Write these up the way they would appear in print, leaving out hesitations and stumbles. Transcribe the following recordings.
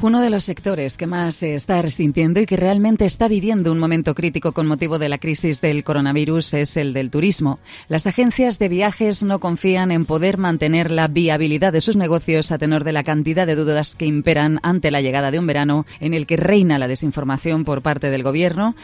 Uno de los sectores que más se está resintiendo y que realmente está viviendo un momento crítico con motivo de la crisis del coronavirus es el del turismo. Las agencias de viajes no confían en poder mantener la viabilidad de sus negocios a tenor de la cantidad de dudas que imperan ante la llegada de un verano en el que reina la desinformación por parte del gobierno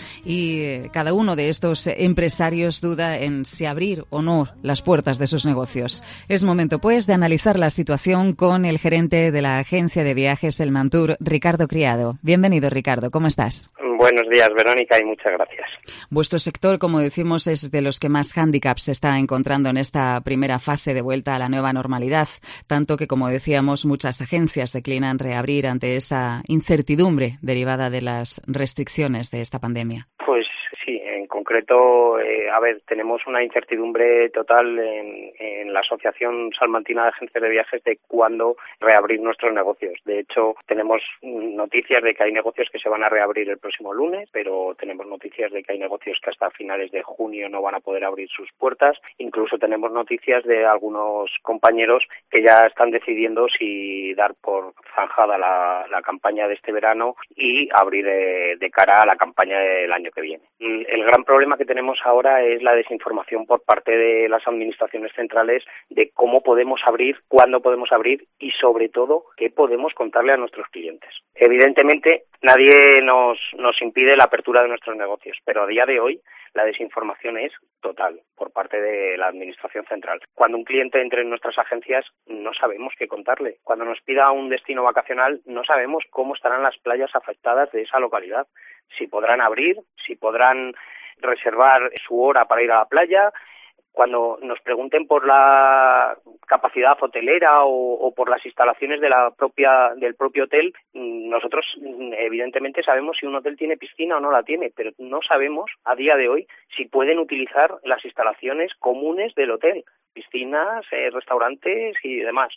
y cada uno de estos empresarios duda en si abrir o no las puertas de sus negocios. Es momento, pues, de analizar la situación con el gerente de la agencia de viajes El Mantur, Ricardo Criado. Bienvenido, Ricardo, ¿cómo estás? Buenos días, Verónica, y muchas gracias. Vuestro sector, como decimos, es de los que más hándicaps se está encontrando en esta primera fase de vuelta a la nueva normalidad, tanto que, como decíamos, muchas agencias declinan reabrir ante esa incertidumbre derivada de las restricciones de esta pandemia. Pues sí, en concreto, tenemos una incertidumbre total en la Asociación Salmantina de Agencias de Viajes de cuándo reabrir nuestros negocios. De hecho, tenemos noticias de que hay negocios que se van a reabrir el próximo lunes, pero tenemos noticias de que hay negocios que hasta finales de junio no van a poder abrir sus puertas. Incluso tenemos noticias de algunos compañeros que ya están decidiendo si dar por zanjada la campaña de este verano y abrir de cara a la campaña del año que viene. El gran problema que tenemos ahora es la desinformación por parte de las administraciones centrales de cómo podemos abrir, cuándo podemos abrir y, sobre todo, qué podemos contarle a nuestros clientes. Evidentemente, nadie nos impide la apertura de nuestros negocios, pero a día de hoy la desinformación es total por parte de la administración central. Cuando un cliente entre en nuestras agencias, no sabemos qué contarle. Cuando nos pida un destino vacacional, no sabemos cómo estarán las playas afectadas de esa localidad, si podrán abrir, si podrán reservar su hora para ir a la playa. Cuando nos pregunten por la capacidad hotelera o por las instalaciones del propio hotel, nosotros evidentemente sabemos si un hotel tiene piscina o no la tiene, pero no sabemos a día de hoy si pueden utilizar las instalaciones comunes del hotel, piscinas, restaurantes y demás.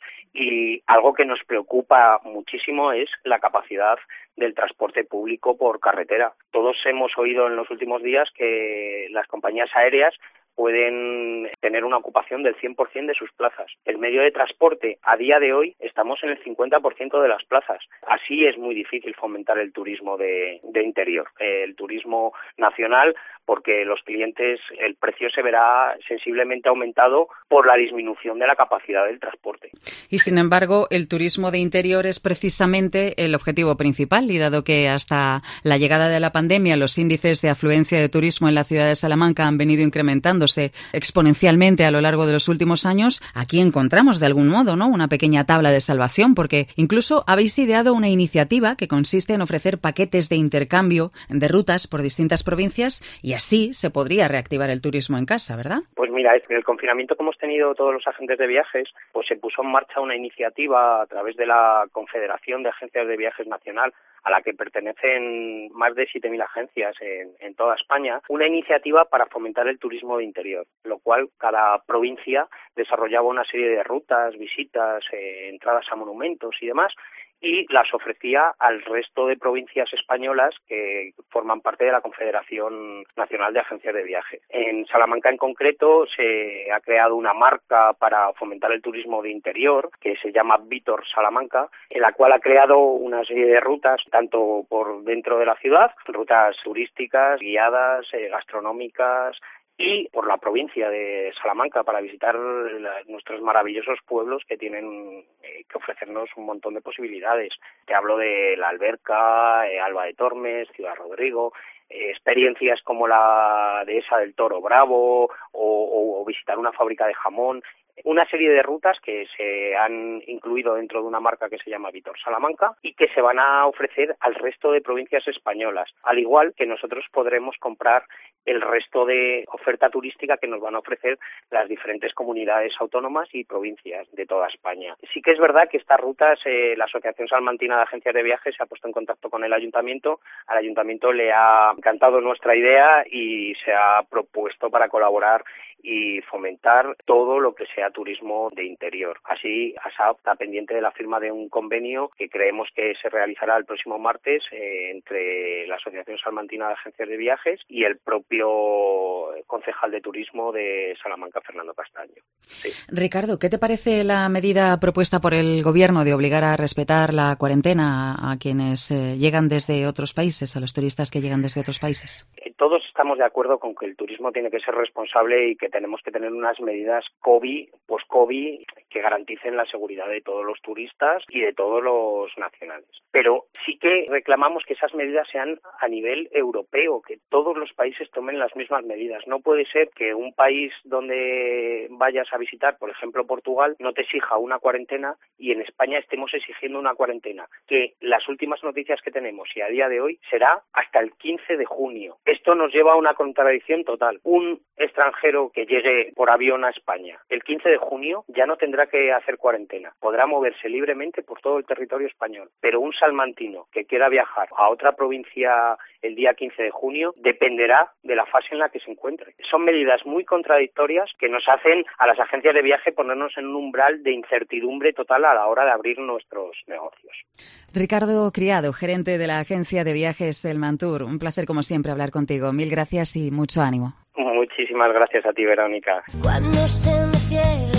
Y algo que nos preocupa muchísimo es la capacidad del transporte público por carretera. Todos hemos oído en los últimos días que las compañías aéreas pueden tener una ocupación del 100% de sus plazas. El medio de transporte, a día de hoy, estamos en el 50% de las plazas. Así es muy difícil fomentar el turismo de interior, el turismo nacional, porque los clientes, el precio se verá sensiblemente aumentado por la disminución de la capacidad del transporte. Y, sin embargo, el turismo de interior es precisamente el objetivo principal, y dado que hasta la llegada de la pandemia los índices de afluencia de turismo en la ciudad de Salamanca han venido incrementándose exponencialmente a lo largo de los últimos años, aquí encontramos de algún modo, ¿no?, una pequeña tabla de salvación, porque incluso habéis ideado una iniciativa que consiste en ofrecer paquetes de intercambio de rutas por distintas provincias y así se podría reactivar el turismo en casa, ¿verdad? Pues mira, en el confinamiento que hemos tenido todos los agentes de viajes, pues se puso en marcha una iniciativa a través de la Confederación de Agencias de Viajes Nacional, a la que pertenecen más de 7.000 agencias en toda España, una iniciativa para fomentar el turismo de interior, lo cual cada provincia desarrollaba una serie de rutas, visitas, entradas a monumentos y demás, y las ofrecía al resto de provincias españolas que forman parte de la Confederación Nacional de Agencias de Viaje. En Salamanca en concreto se ha creado una marca para fomentar el turismo de interior que se llama Vitor Salamanca, en la cual ha creado una serie de rutas tanto por dentro de la ciudad, rutas turísticas, guiadas, gastronómicas, y por la provincia de Salamanca para visitar nuestros maravillosos pueblos que tienen que ofrecernos un montón de posibilidades. Te hablo de La Alberca, Alba de Tormes, Ciudad Rodrigo, experiencias como la dehesa del Toro Bravo o visitar una fábrica de jamón. Una serie de rutas que se han incluido dentro de una marca que se llama Vitor Salamanca y que se van a ofrecer al resto de provincias españolas, al igual que nosotros podremos comprar el resto de oferta turística que nos van a ofrecer las diferentes comunidades autónomas y provincias de toda España. Sí que es verdad que estas rutas, la Asociación Salmantina de Agencias de Viajes se ha puesto en contacto con el Ayuntamiento, al Ayuntamiento le ha encantado nuestra idea y se ha propuesto para colaborar y fomentar todo lo que sea turismo de interior. Así, ASAP está pendiente de la firma de un convenio que creemos que se realizará el próximo martes entre la Asociación Salmantina de Agencias de Viajes y el propio concejal de turismo de Salamanca, Fernando Castaño. Sí. Ricardo, ¿qué te parece la medida propuesta por el Gobierno de obligar a respetar la cuarentena a quienes llegan desde otros países, a los turistas que llegan desde otros países? Todos estamos de acuerdo con que el turismo tiene que ser responsable y que tenemos que tener unas medidas COVID, post-COVID, que garanticen la seguridad de todos los turistas y de todos los nacionales. Pero sí que reclamamos que esas medidas sean a nivel europeo, que todos los países tomen las mismas medidas. No puede ser que un país donde vayas a visitar, por ejemplo Portugal, no te exija una cuarentena y en España estemos exigiendo una cuarentena, que las últimas noticias que tenemos y a día de hoy será hasta el 15 de junio. Esto nos lleva a una contradicción total. Un extranjero que llegue por avión a España el 15 de junio ya no tendrá que hacer cuarentena. Podrá moverse libremente por todo el territorio español. Pero un salmantino que quiera viajar a otra provincia el día 15 de junio dependerá de la fase en la que se encuentre. Son medidas muy contradictorias que nos hacen a las agencias de viaje ponernos en un umbral de incertidumbre total a la hora de abrir nuestros negocios. Ricardo Criado, gerente de la agencia de viajes El Mantur. Un placer como siempre hablar contigo. Mil gracias y mucho ánimo. Muchísimas gracias a ti, Verónica. Cuando se me cierra